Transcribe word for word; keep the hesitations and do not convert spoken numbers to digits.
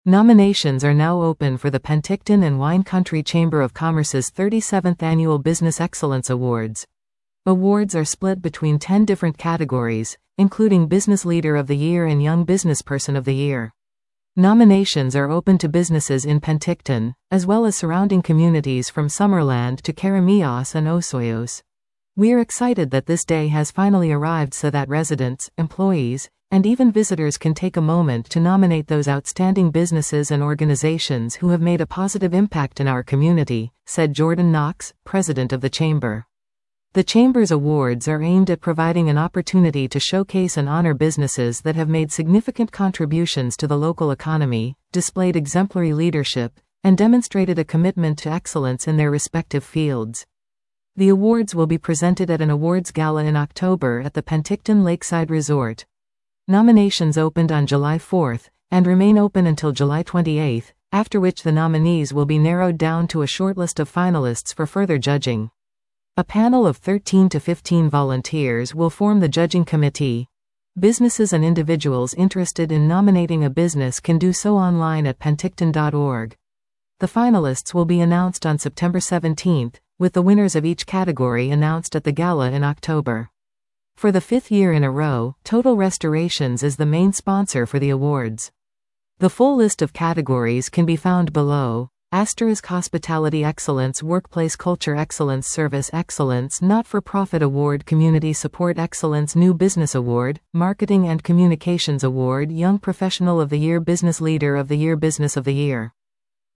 Nominations are now open for the Penticton and Wine Country Chamber of Commerce's thirty-seventh Annual Business Excellence Awards. Awards are split between ten different categories, including Business Leader of the Year and Young Businessperson of the Year. Nominations are open to businesses in Penticton, as well as surrounding communities from Summerland to Karamios and Osoyos. We're excited that this day has finally arrived so that residents, employees, and even visitors can take a moment to nominate those outstanding businesses and organizations who have made a positive impact in our community, said Jordan Knox, president of the Chamber. The Chamber's awards are aimed at providing an opportunity to showcase and honor businesses that have made significant contributions to the local economy, displayed exemplary leadership, and demonstrated a commitment to excellence in their respective fields. The awards will be presented at an awards gala in October at the Penticton Lakeside Resort. Nominations opened on July fourth, and remain open until July twenty-eighth, after which the nominees will be narrowed down to a shortlist of finalists for further judging. A panel of thirteen to fifteen volunteers will form the judging committee. Businesses and individuals interested in nominating a business can do so online at penticton dot org. The finalists will be announced on September seventeenth, with the winners of each category announced at the gala in October. For the fifth year in a row, Total Restorations is the main sponsor for the awards. The full list of categories can be found below. Asterisk Hospitality Excellence, Workplace Culture Excellence, Service Excellence, Not-for-Profit Award, Community Support Excellence, New Business Award, Marketing and Communications Award, Young Professional of the Year, Business Leader of the Year, Business of the Year.